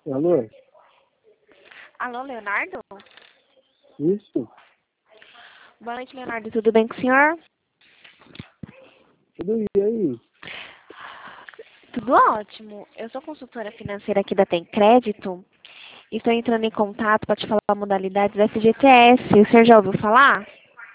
Alô? Alô, Leonardo? Isso? Boa noite, Leonardo. Tudo bem com o senhor? Tudo e aí? Tudo ótimo. Eu sou consultora financeira aqui da Tem Crédito e estou entrando em contato para te falar a modalidade do FGTS. O senhor já ouviu falar?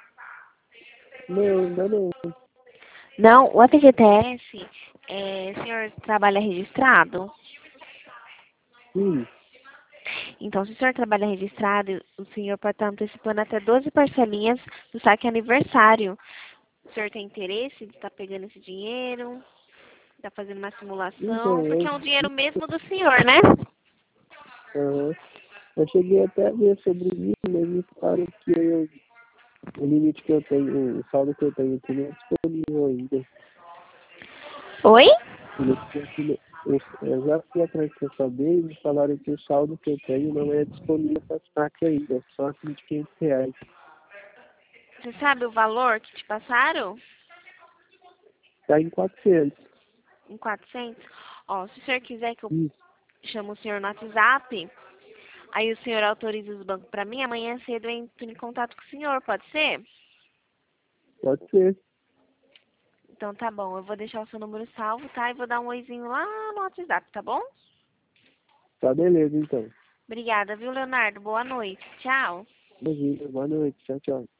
Não, ainda não. Não, o FGTS, o senhor trabalha registrado? Sim. Então, se o senhor trabalha registrado, o senhor pode estar antecipando até 12 parcelinhas do saque aniversário. O senhor tem interesse de estar pegando esse dinheiro? Está fazendo uma simulação? Então, Porque é um dinheiro mesmo do senhor, né? aham. Eu cheguei até a ver sobre isso, mas me falaram que o limite que eu tenho, o saldo que eu tenho aqui não é disponível ainda. Oi? Eu já fui atrás para saber e me falaram que o saldo que eu tenho não é disponível para saque ainda, é só aquele de R$ 500. Você sabe o valor que te passaram? Está em 400. Em 400? Ó, se o senhor quiser que eu Isso, chame o senhor no WhatsApp, aí o senhor autoriza os bancos para mim, amanhã cedo eu entro em contato com o senhor, pode ser? pode ser. Então tá bom, eu vou deixar o seu número salvo, tá? E vou dar um oizinho lá no WhatsApp, tá bom? Tá beleza, então. Obrigada, viu, Leonardo? Boa noite. Tchau. Imagina, boa noite. Tchau, tchau.